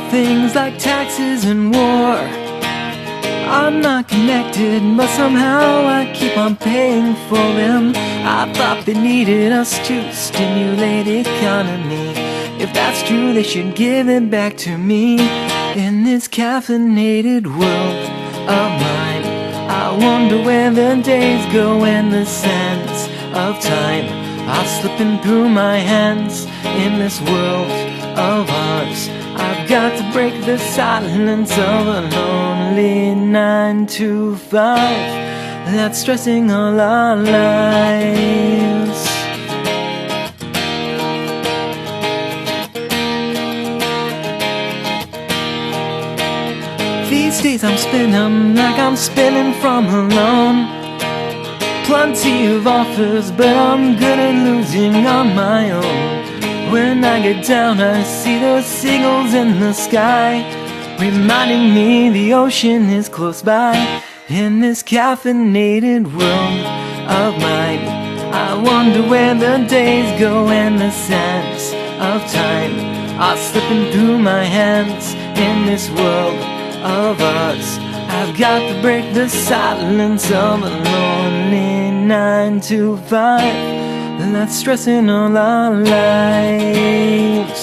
things like taxes and war are not connected, but somehow I keep on paying for them. I thought they needed us to stimulate the economy. If that's true, they should give it back to me. In this caffeinated world of mine, I wonder where the days go and the sands of time are slipping through my hands. In this world of ours, I've got to break the silence of a lonely 9 to 5 that's stressing all our lives. These days I'm spinning like I'm spinning from alone. Plenty of offers, but I'm good at losing on my own. When I get down, I see those seagulls in the sky, reminding me the ocean is close by. In this caffeinated world of mine, I wonder where the days go and the sands of time are slipping through my hands. In this world of ours, I've got to break the silence of a lonely 9 to 5 that's stressing all our lives.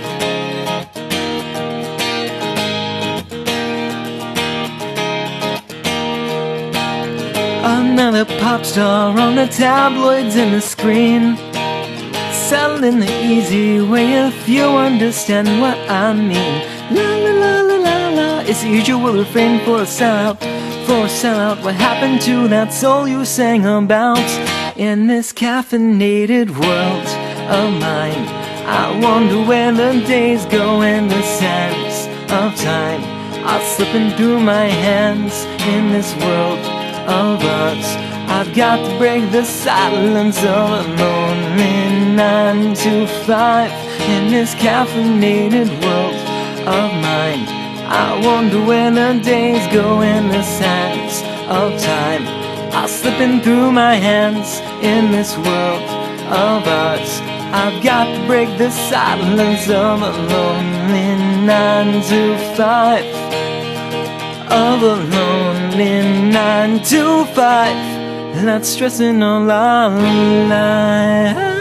Another pop star on the tabloids and the screen, selling the easy way if you understand what I mean. La la la la la la, it's the usual refrain for a sellout. For a sellout, what happened to that soul you sang about? In this caffeinated world of mine, I wonder where the days go and the sands of time are slipping through my hands. In this world of ours, I've got to break the silence of a lonely 9 to 5. In this caffeinated world of mine, I wonder where the days go and the sands of time are slipping through my hands. In this world of ours, I've got to break the silence of a lonely 9 to 5. Of a lonely 9 to 5 that's stressing all our lives.